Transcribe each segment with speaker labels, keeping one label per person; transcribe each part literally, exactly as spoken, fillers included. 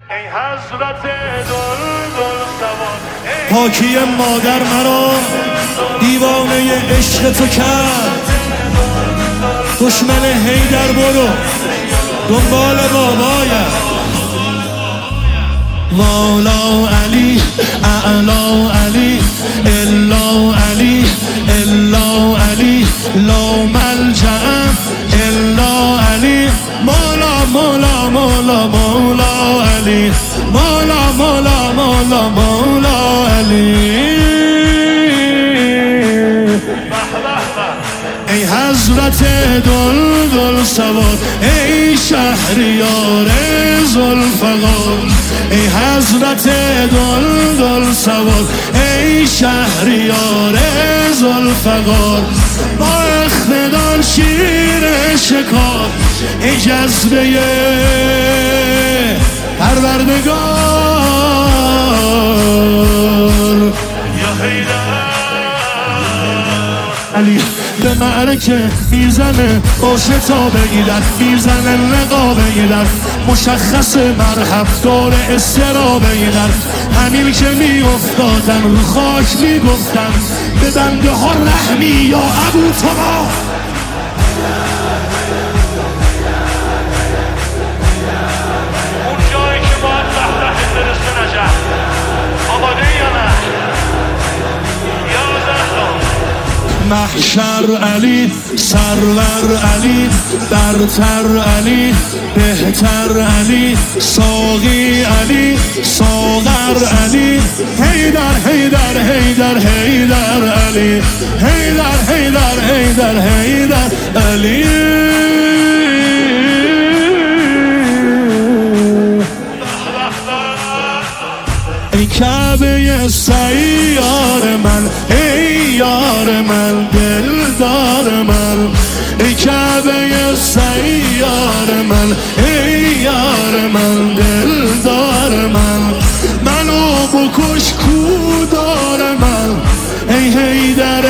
Speaker 1: ای حضرت دلدل سوار
Speaker 2: پاکی مادر مرا دیوانه عشق تو کرد. دشمن حیدر برو دنبال بابایت. والا علی اعلا علی الا علی الا علی لا ملجأ الا علی مولا مولا مولا مولا علی مولا مولا مولا مولا علی. ای حضرت دلدل سوار ای شهریار ذوالفقار. ای حضرت دلدل سوار ای شهریار ذوالفقار. با اقتدار شیر شکار ای جذبه پروردگار.
Speaker 1: یا حیدر
Speaker 2: علی به معرکه میزنه باشه تا بگیرد میزنه لقا بگیرد مشخص مرحب دور استرا بگیرد. همین که میافتادم رو خاک میگفتم به بنده ها رحمی یا ابو تما.
Speaker 1: اون جایی که باید تحت فرسته نجف آماده یا نه؟ یا زهرا
Speaker 2: محشر علی سرور علی برتر علی بهتر علی ساقی علی ساغر علی حیدر حیدر حیدر حیدر علی حیدر حیدر حیدر حیدر علی. ای کعبه سیار من ای یار من دلدار من. ای کعبه سیار من ای یار من دلدار من. منو بکش کودار من ای حیدر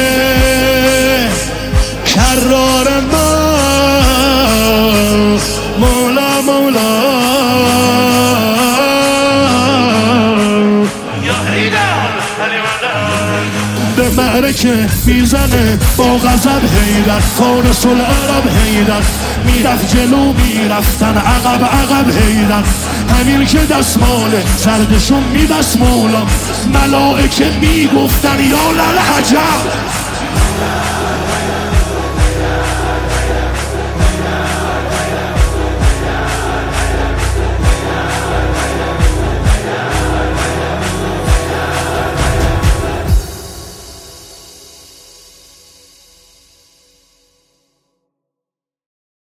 Speaker 2: کرار من مولا مولا. به معرکه میزنه با غضب حیدر فارس العرب حیدر. میرفت جلو میرفتن عقب عقب حیدر. همین که دستمال سردشون میدست مولا ملائکه میگفتن یا للعجب.